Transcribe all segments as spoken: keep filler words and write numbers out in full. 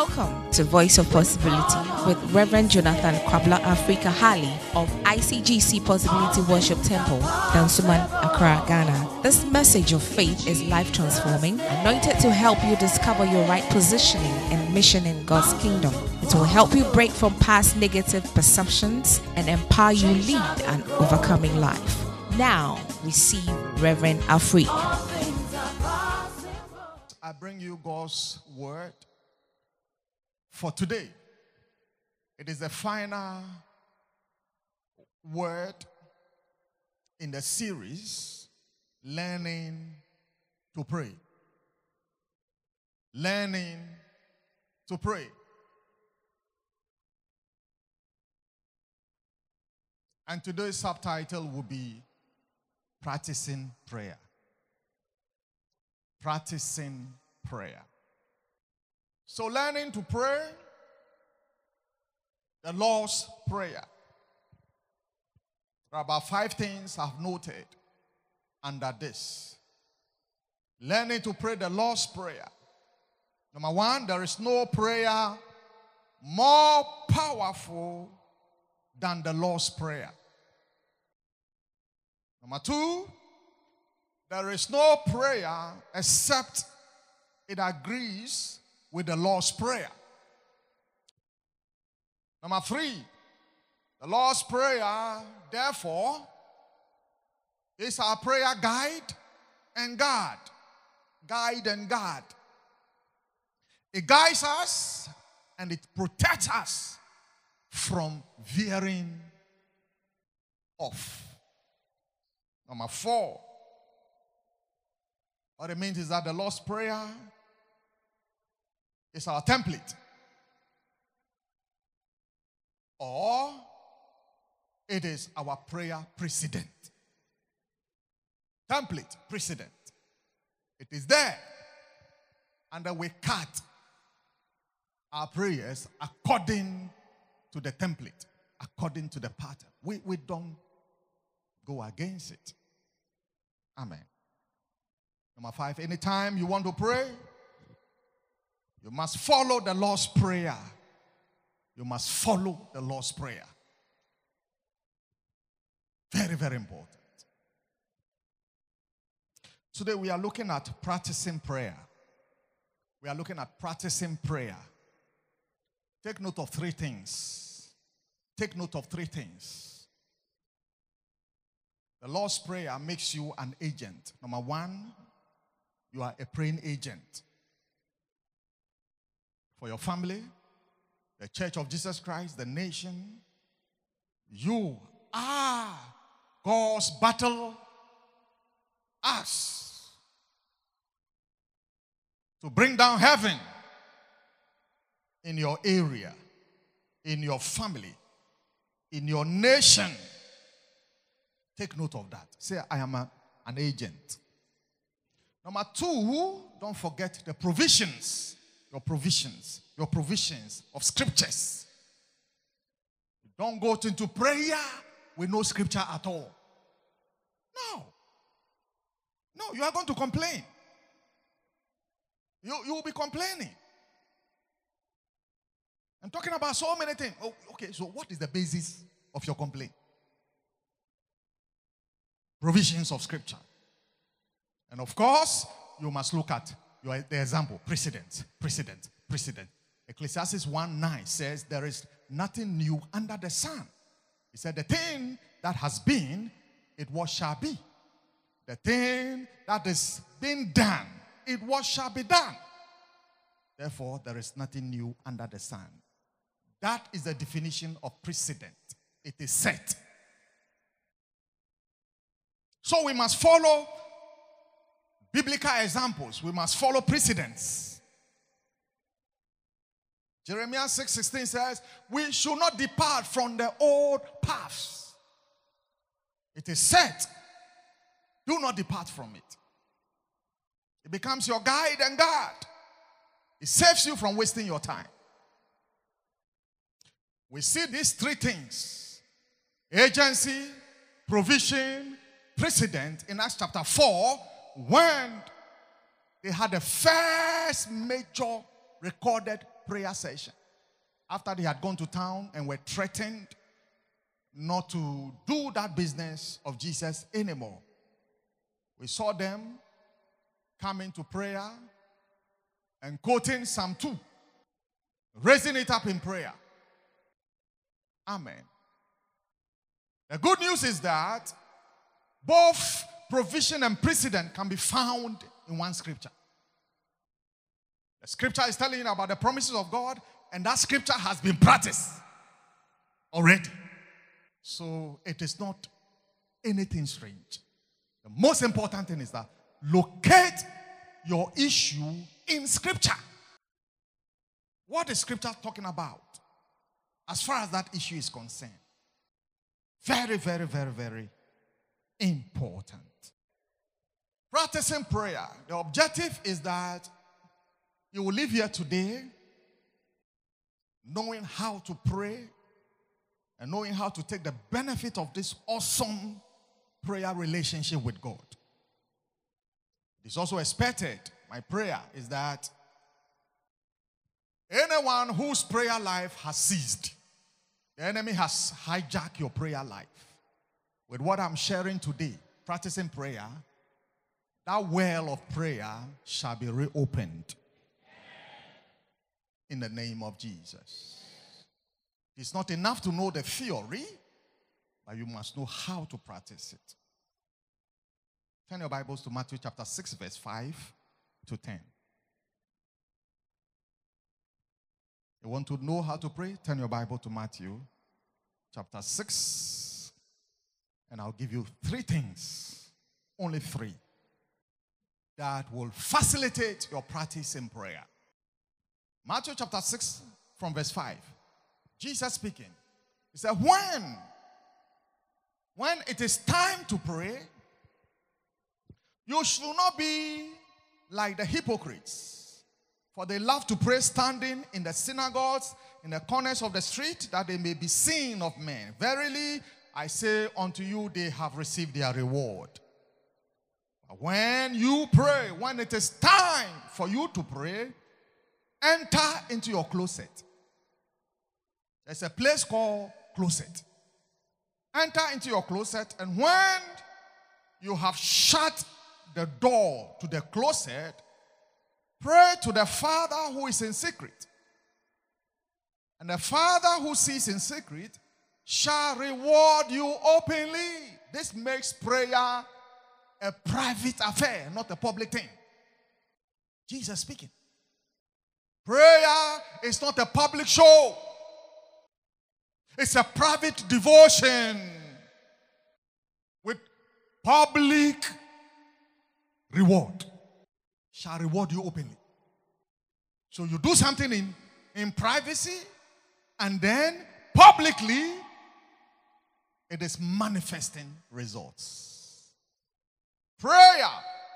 Welcome to Voice of Possibility with Reverend Jonathan Kwabla Africa Hali of I C G C Possibility Worship Temple, Dansuman, Accra, Ghana. This message of faith is life transforming, anointed to help you discover your right positioning and mission in God's kingdom. It will help you break from past negative perceptions and empower you lead an overcoming life. Now, receive Reverend Africa. I bring you God's word for today. It is the final word in the series, Learning to Pray. Learning to Pray. And today's subtitle will be Practicing Prayer. Practicing prayer. So learning to pray, the Lord's Prayer. There are about five things I've noted under this. Learning to pray the Lord's Prayer. Number one, there is no prayer more powerful than the Lord's Prayer. Number two, there is no prayer except it agrees with the Lord's Prayer. Number three, the Lord's Prayer, therefore, is our prayer guide and guard. Guide and guard. It guides us and it protects us from veering off. Number four, what it means is that the Lord's Prayer is our template, or it is our prayer precedent. Template, precedent. It is there, and then we cut our prayers according to the template, according to the pattern. We, we don't go against it. Amen. Number five, anytime you want to pray, you must follow the Lord's Prayer. You must follow the Lord's Prayer. Very, very important. Today we are looking at practicing prayer. We are looking at practicing prayer. Take note of three things. Take note of three things. The Lord's Prayer makes you an agent. Number one, you are a praying agent for your family, the Church of Jesus Christ, the nation. You are God's battle axe to bring down heaven in your area, in your family, in your nation. Take note of that. Say, I am a, an agent. Number two, don't forget the provisions. Your provisions. Your provisions of scriptures. Don't go into prayer with no scripture at all. No. No, you are going to complain. You, you will be complaining. I'm talking about so many things. Oh, okay, so what is the basis of your complaint? Provisions of scripture. And of course, you must look at your, the example, precedent, precedent, precedent. Ecclesiastes one nine says there is nothing new under the sun. He said the thing that has been, it was shall be. The thing that is being done, it was shall be done. Therefore, there is nothing new under the sun. That is the definition of precedent. It is set. So we must follow biblical examples. We must follow precedents. Jeremiah six sixteen says, we should not depart from the old paths. It is set. Do not depart from it. It becomes your guide and guard. It saves you from wasting your time. We see these three things: agency, provision, precedent in Acts chapter four, when they had the first major recorded prayer session. After they had gone to town and were threatened not to do that business of Jesus anymore, we saw them coming to prayer and quoting Psalm two, raising it up in prayer. Amen. The good news is that both provision and precedent can be found in one scripture. The scripture is telling you about the promises of God, and that scripture has been practiced already. So it is not anything strange. The most important thing is that locate your issue in scripture. What is scripture talking about as far as that issue is concerned? Very, very, very, very important. Practicing prayer. The objective is that you will live here today knowing how to pray and knowing how to take the benefit of this awesome prayer relationship with God. It's also expected, my prayer is that anyone whose prayer life has ceased, the enemy has hijacked your prayer life. With what I'm sharing today, practicing prayer, that well of prayer shall be reopened in the name of Jesus. It's not enough to know the theory, but you must know how to practice it. Turn your Bibles to Matthew chapter six, verse five to ten. You want to know how to pray? Turn your Bible to Matthew chapter six, and I'll give you three things, only three, that will facilitate your practice in prayer. Matthew chapter six, from verse five. Jesus speaking. He said, when, when it is time to pray, you should not be like the hypocrites, for they love to pray standing in the synagogues, in the corners of the street, that they may be seen of men. Verily, I say unto you, they have received their reward. But when you pray, when it is time for you to pray, enter into your closet. There's a place called closet. Enter into your closet, and when you have shut the door to the closet, pray to the Father who is in secret. And the Father who sees in secret shall reward you openly. This makes prayer a private affair, not a public thing. Jesus speaking. Prayer is not a public show. It's a private devotion with public reward. Shall reward you openly. So you do something in, in privacy, and then publicly it is manifesting results. Prayer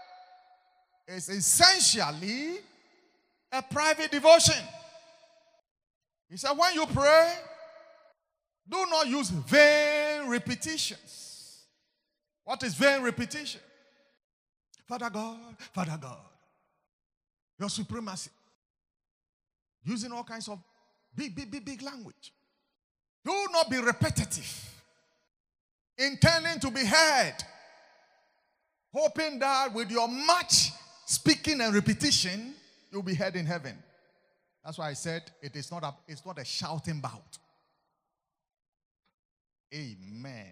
is essentially a private devotion. He said, when you pray, do not use vain repetitions. What is vain repetition? Father God, Father God, your supremacy. Using all kinds of big, big, big, big language. Do not be repetitive. Intending to be heard. Hoping that with your much speaking and repetition, you'll be heard in heaven. That's why I said it is not a, it's not a shouting bout. Amen.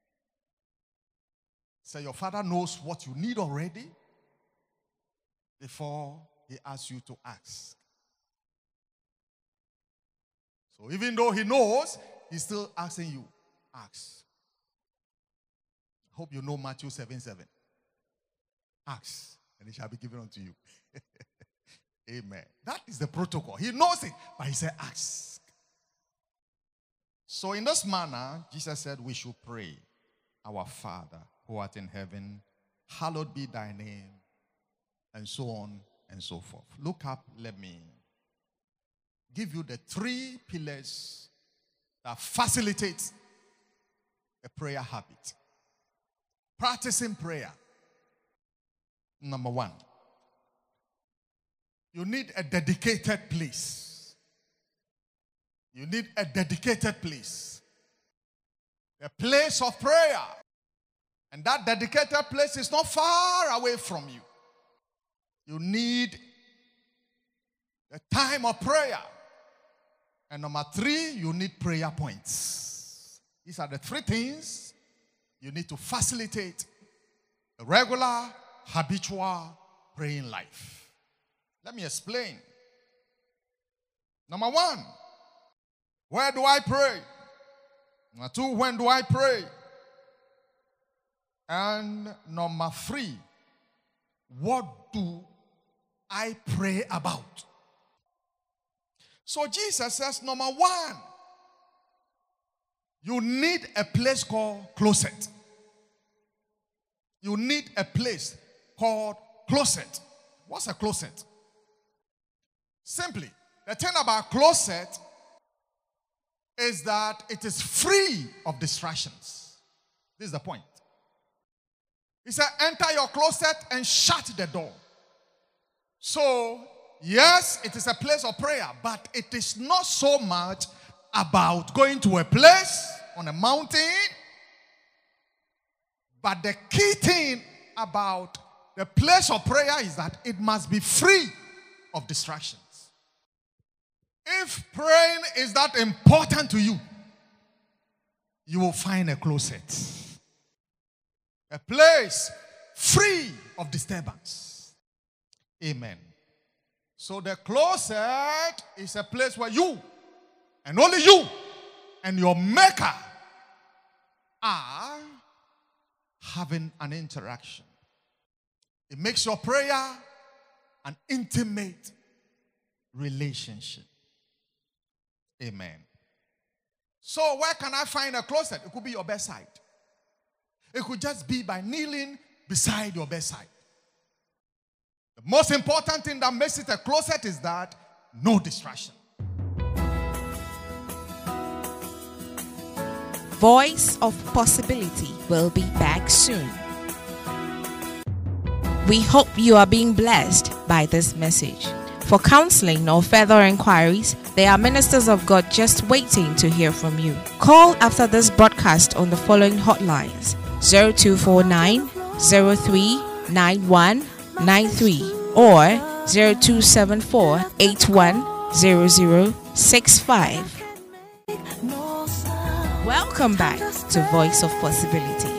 So your Father knows what you need already before he asks you to ask. So even though he knows, he's still asking you, ask. Hope you know Matthew seven seven. Ask, and it shall be given unto you. Amen. That is the protocol. He knows it, but he said, ask. So in this manner, Jesus said we should pray, our Father who art in heaven, hallowed be thy name, and so on and so forth. Look up, let me give you the three pillars that facilitate a prayer habit. Practicing prayer. Number one, You need a dedicated place. You need a dedicated place. A place of prayer. And that dedicated place is not far away from you. You need a time of prayer. And number three, you need prayer points. These are the three things you need to facilitate a regular, habitual praying life. Let me explain. Number one, where do I pray? Number two, when do I pray? And number three, what do I pray about? So Jesus says, number one, you need a place called closet. You need a place called closet. What's a closet? Simply, the thing about closet is that it is free of distractions. This is the point. He said, enter your closet and shut the door. So, yes, it is a place of prayer, but it is not so much about going to a place on a mountain. But the key thing about the place of prayer is that it must be free of distractions. If praying is that important to you, you will find a closet. A place free of disturbance. Amen. So the closet is a place where you, and only you, and your maker are having an interaction. It makes your prayer an intimate relationship. Amen. So where can I find a closet? It could be your bedside. It could just be by kneeling beside your bedside. The most important thing that makes it a closet is that no distraction. Voice of Possibility will be back soon. We hope you are being blessed by this message. For counseling or further inquiries, there are ministers of God just waiting to hear from you. Call after this broadcast on the following hotlines: zero two four nine, zero three nine one nine three or zero two seven four, eight one zero zero six five. Welcome back to Voice of Possibility.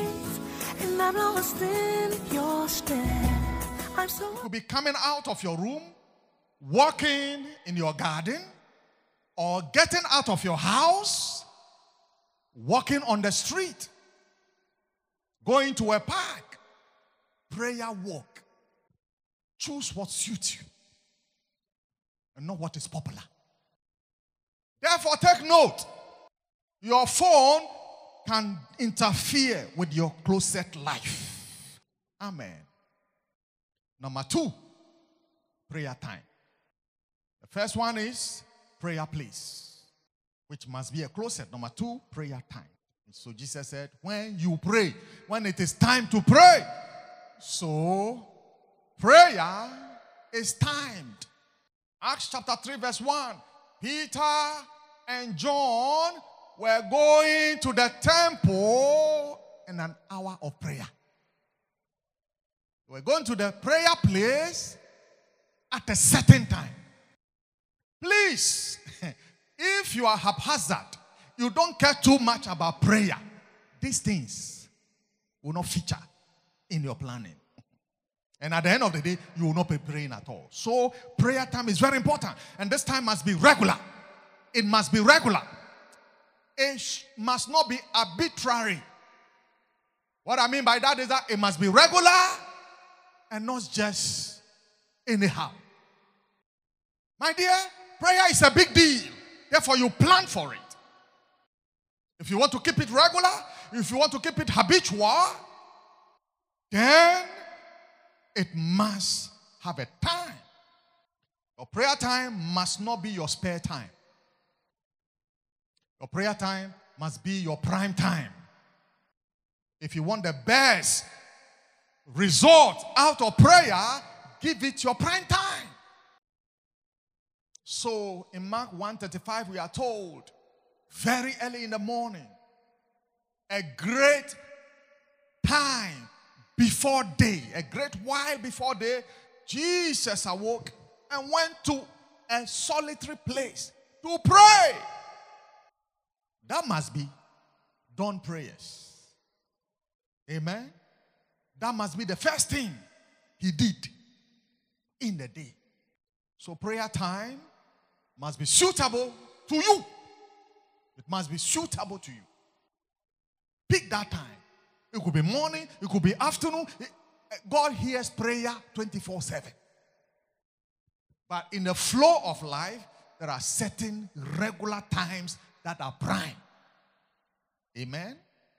You could be coming out of your room, walking in your garden, or getting out of your house, walking on the street, going to a park, prayer walk. Choose what suits you and not what is popular. Therefore, take note. Your phone can interfere with your closet life. Amen. Number two, prayer time. The first one is prayer place, which must be a closet. Number two, prayer time. So Jesus said, when you pray, when it is time to pray. So, prayer is timed. Acts chapter three verse one. Peter and John were going to the temple in an hour of prayer. They were going to the prayer place at a certain time. Please, if you are haphazard, you don't care too much about prayer, these things will not feature in your planning. And at the end of the day, you will not be praying at all. So, prayer time is very important. And this time must be regular. It must be regular. It must not be arbitrary. What I mean by that is that it must be regular and not just anyhow. My dear, prayer is a big deal. Therefore, you plan for it. If you want to keep it regular, if you want to keep it habitual, then it must have a time. Your prayer time must not be your spare time. Your prayer time must be your prime time. If you want the best result out of prayer, give it your prime time. So in Mark one thirty-five, we are told, very early in the morning, a great time before day, a great while before day, Jesus awoke and went to a solitary place to pray. That must be dawn prayers. Amen. That must be the first thing he did in the day. So prayer time must be suitable to you. It must be suitable to you. Pick that time. It could be morning, it could be afternoon. God hears prayer twenty-four seven. But in the flow of life, there are certain regular times that are prime. Amen.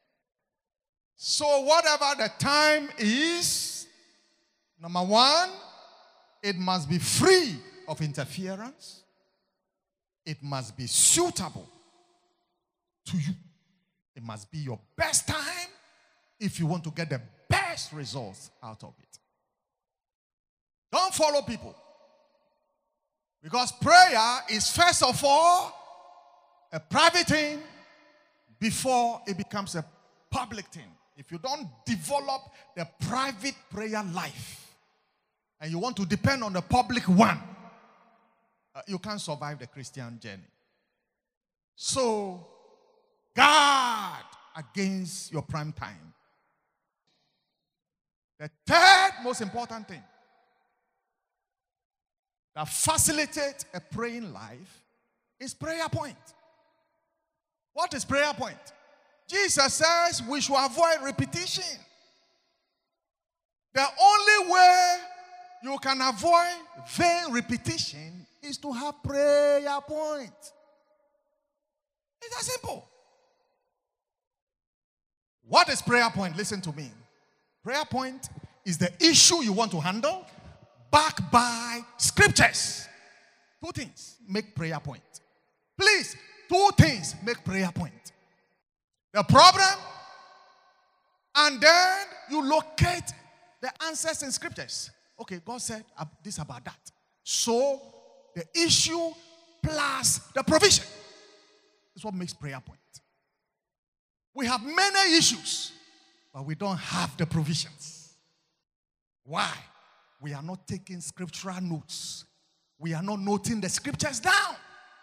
So whatever the time is, number one, it must be free of interference. It must be suitable to you. It must be your best time if you want to get the best results out of it. Don't follow people. Because prayer is first of all a private thing before it becomes a public thing. If you don't develop the private prayer life and you want to depend on the public one, uh, you can't survive the Christian journey. So, guard against your prime time. The third most important thing that facilitates a praying life is prayer point. What is prayer point? Jesus says we should avoid repetition. The only way you can avoid vain repetition is to have prayer point. It's that simple. What is prayer point? Listen to me. Prayer point is the issue you want to handle backed by scriptures. Two things make prayer point. Please, two things make prayer point. The problem, and then you locate the answers in scriptures. Okay, God said this about that. So, the issue plus the provision is what makes prayer point. We have many issues, but we don't have the provisions. Why? We are not taking scriptural notes. We are not noting the scriptures down.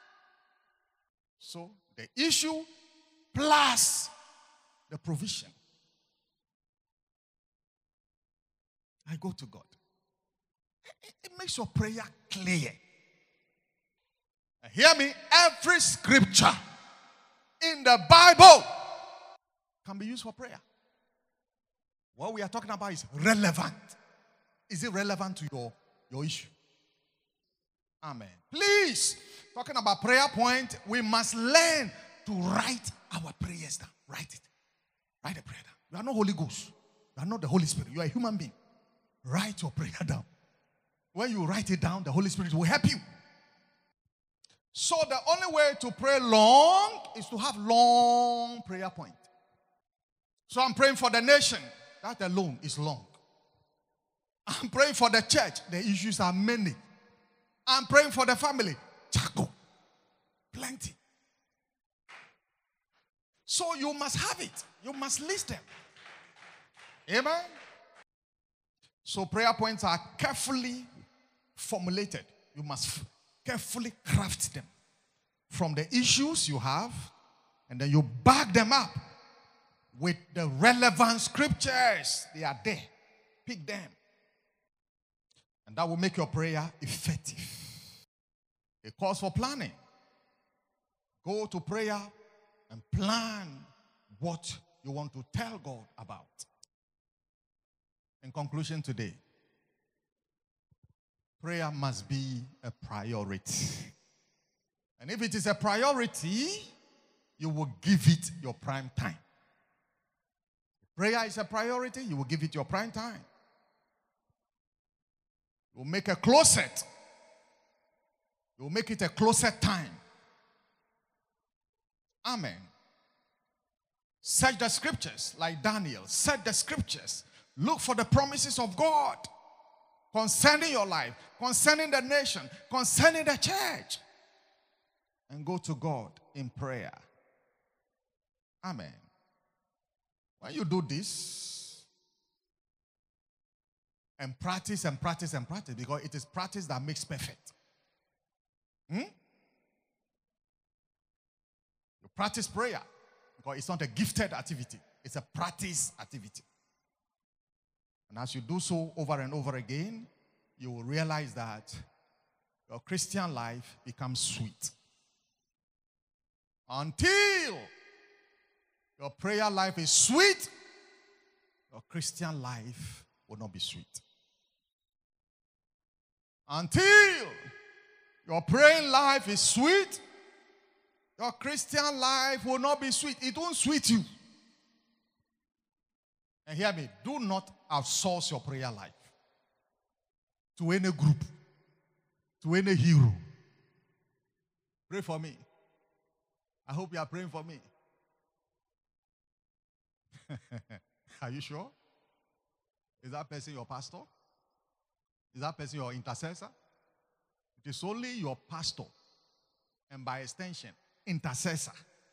So, the issue plus the provision. I go to God. It, it makes your prayer clear. And hear me, every scripture in the Bible can be used for prayer. What we are talking about is relevant. Is it relevant to your, your issue? Amen. Please, talking about prayer point, we must learn to write our prayers down. Write it. Write a prayer down. You are not Holy Ghost. You are not the Holy Spirit. You are a human being. Write your prayer down. When you write it down, the Holy Spirit will help you. So the only way to pray long is to have long prayer point. So I'm praying for the nation. That alone is long. I'm praying for the church. The issues are many. I'm praying for the family. Chaco. Plenty. So you must have it. You must list them. Amen. So prayer points are carefully formulated. You must carefully craft them from the issues you have, and then you back them up with the relevant scriptures. They are there. Pick them. And that will make your prayer effective. It calls for planning. Go to prayer and plan what you want to tell God about. In conclusion today, prayer must be a priority. And if it is a priority, you will give it your prime time. If prayer is a priority, you will give it your prime time. You will make a closet. You will make it a closet time. Amen. Search the scriptures like Daniel. Search the scriptures. Look for the promises of God concerning your life, concerning the nation, concerning the church. And go to God in prayer. Amen. When you do this, and practice and practice and practice, because it is practice that makes perfect. Hmm? You practice prayer, because it's not a gifted activity. It's a practice activity. And as you do so over and over again, you will realize that your Christian life becomes sweet. Until your prayer life is sweet, your Christian life will not be sweet. Until your praying life is sweet, your Christian life will not be sweet. It won't sweet you. And hear me, do not outsource your prayer life to any group, to any hero. Pray for me. I hope you are praying for me. Are you sure? Is that person your pastor? Is that person your intercessor? It is only your pastor, and by extension, intercessor,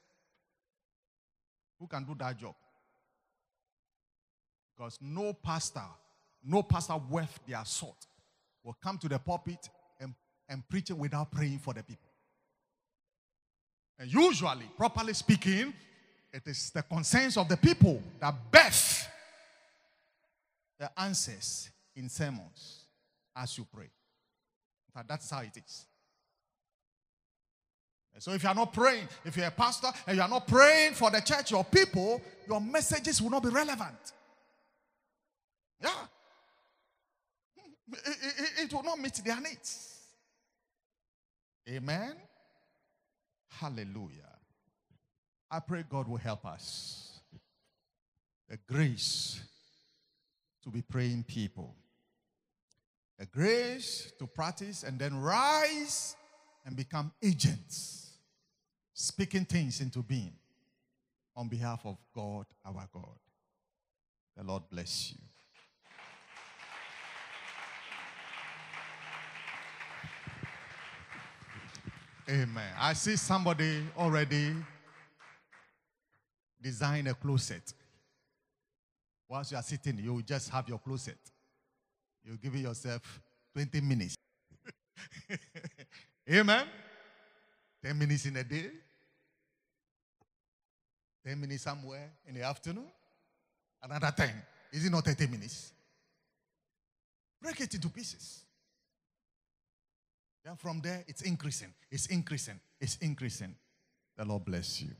who can do that job. Because no pastor, no pastor worth their salt will come to the pulpit and, and preach it without praying for the people. And usually, properly speaking, it is the concerns of the people that birth the answers in sermons as you pray. That's how it is. And so if you are not praying, if you're a pastor and you are not praying for the church, your people, your messages will not be relevant. Yeah. It, it, it will not meet their needs. Amen. Hallelujah. I pray God will help us. The grace to be praying people. The grace to practice and then rise and become agents, speaking things into being on behalf of God, our God. The Lord bless you. Amen. I see somebody already design a closet. Whilst you are sitting, you just have your closet. You give yourself twenty minutes. Amen. ten minutes in a day. ten minutes somewhere in the afternoon. Another ten. Is it not thirty minutes? Break it into pieces. Then from there, it's increasing. It's increasing. It's increasing. The Lord bless you.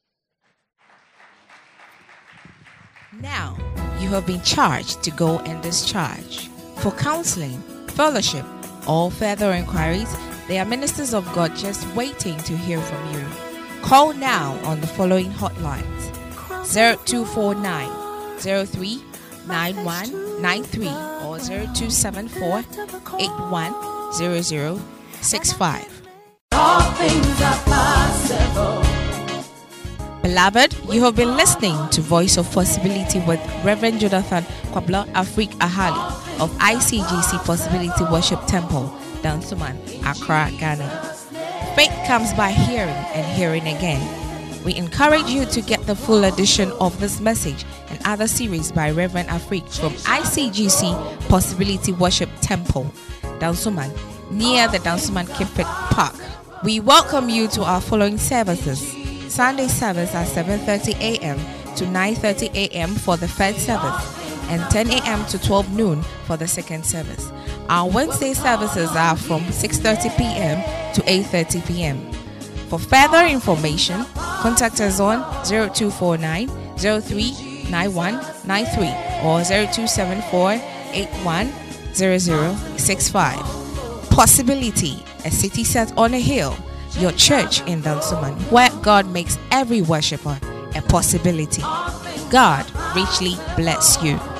Now, you have been charged to go and discharge. For counseling, fellowship, or further inquiries, there are ministers of God just waiting to hear from you. Call now on the following hotlines: zero two four nine, zero three, nine one nine three or zero two seven four, eight one zero zero six five. All things are possible. Beloved, you have been listening to Voice of Possibility with Reverend Jonathan Kwabla Afrique Ahali of I C G C Possibility Worship Temple, Dansoman, Accra, Ghana. Faith comes by hearing and hearing again. We encourage you to get the full edition of this message and other series by Reverend Afrique from I C G C Possibility Worship Temple, Dansoman, near the Dansoman Kipit Park. We welcome you to our following services. Sunday service at seven thirty a.m. to nine thirty a.m. for the first service and ten a.m. to twelve noon for the second service. Our Wednesday services are from six thirty p.m. to eight thirty p.m. For further information, contact us on zero two four nine, zero three, nine one nine three or zero two seven four, eight one zero zero six five. Possibility, a city set on a hill. Your church in Dansoman, where God makes every worshiper a possibility. God richly bless you.